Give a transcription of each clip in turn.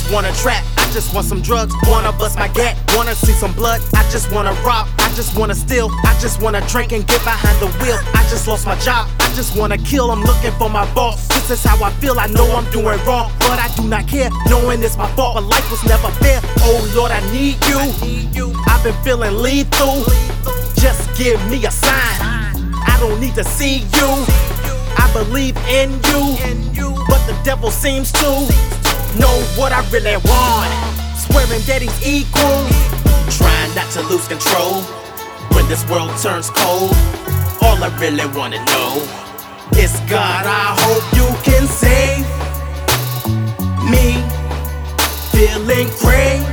just wanna trap, I just want some drugs, wanna bust my gat, wanna see some blood, I just wanna rob, I just wanna steal, I just wanna drink and get behind the wheel. I just lost my job, I just wanna kill, I'm looking for my boss. This is how I feel, I know I'm doing wrong, but I do not care, knowing it's my fault, but life was never fair. Oh Lord, I need you, I've been feeling lethal, just give me a sign, I don't need to see you, I believe in you, but the devil seems to know what I really want, swearing that he's equal, trying not to lose control when this world turns cold. All I really wanna know is God, I hope you can save me, feeling crazy,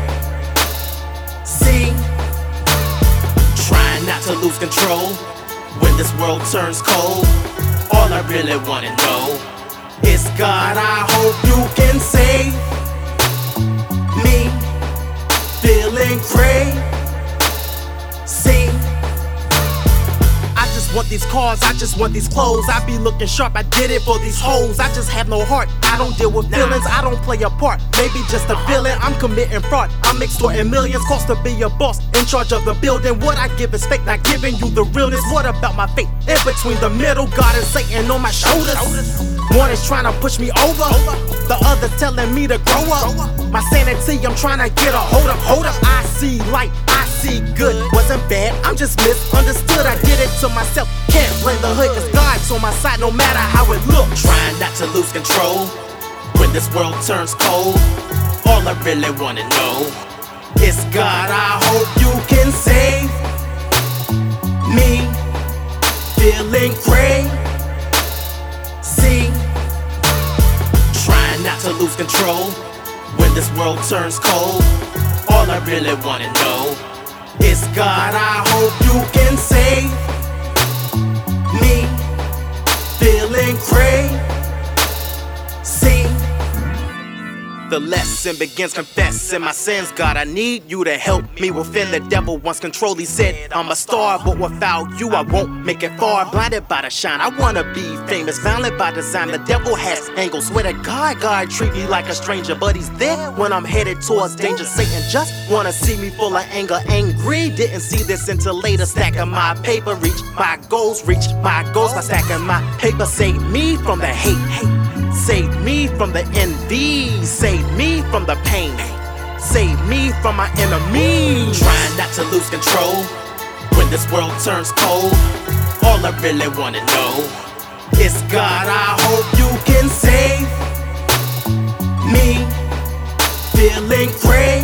trying not to lose control when this world turns cold. All I really wanna know is God, I hope you can save me, feeling crazy. I just want these cars, I just want these clothes, I be looking sharp, I did it for these hoes. I just have no heart, I don't deal with feelings, I don't play a part, maybe just a villain. I'm committing fraud, I'm extorting millions, cost to be a boss, in charge of the building. What I give is fake, not giving you the realness. What about my fate? In between the middle, God and Satan on my shoulders. One is trying to push me over, the other's telling me to grow up. My sanity, I'm trying to get a hold up. I see light, I see good, wasn't bad, I'm just misunderstood. I did it to myself, can't blame the hood, cause God's on my side no matter how it looks. Trying not to lose control when this world turns cold. All I really wanna know is God, I hope you can save me, feeling crazy, trying not to lose control when this world turns cold. All I really wanna know is God, I hope you can save me, feeling crazy. The lesson begins confessing my sins. God, I need you to help me within. The devil wants control, he said I'm a star, but without you I won't make it far. Blinded by the shine, I wanna be famous, violent by design. The devil has angles, swear to God, God treat me like a stranger, but he's there when I'm headed towards danger. Satan just wanna see me full of anger, angry. Didn't see this until later. Stacking my paper, reach my goals by stacking my paper. Save me from the hate, save me from the envy, save me from the pain, save me from my enemies. Trying not to lose control when this world turns cold. All I really wanna know is God, I hope you can save me, feeling crazy,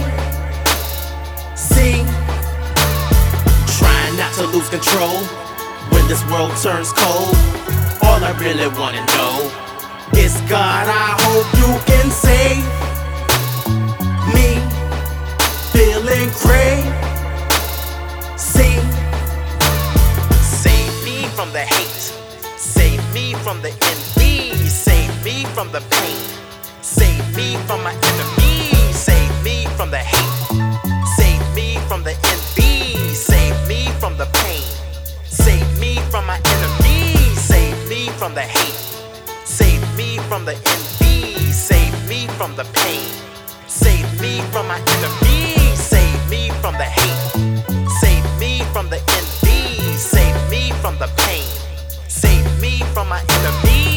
trying not to lose control when this world turns cold. All I really wanna know is God, I hope you can save me, feeling crazy. Save me from the hate, save me from the envy, save me from the pain, save me from my enemies, save me from the hate, save me from the envy, save me from the pain, save me from my enemies, save me from the hate, save me from the envy, save me from the pain, save me from my enemies, save me from the hate, save me from the envy, save me from the pain, save me from my enemies.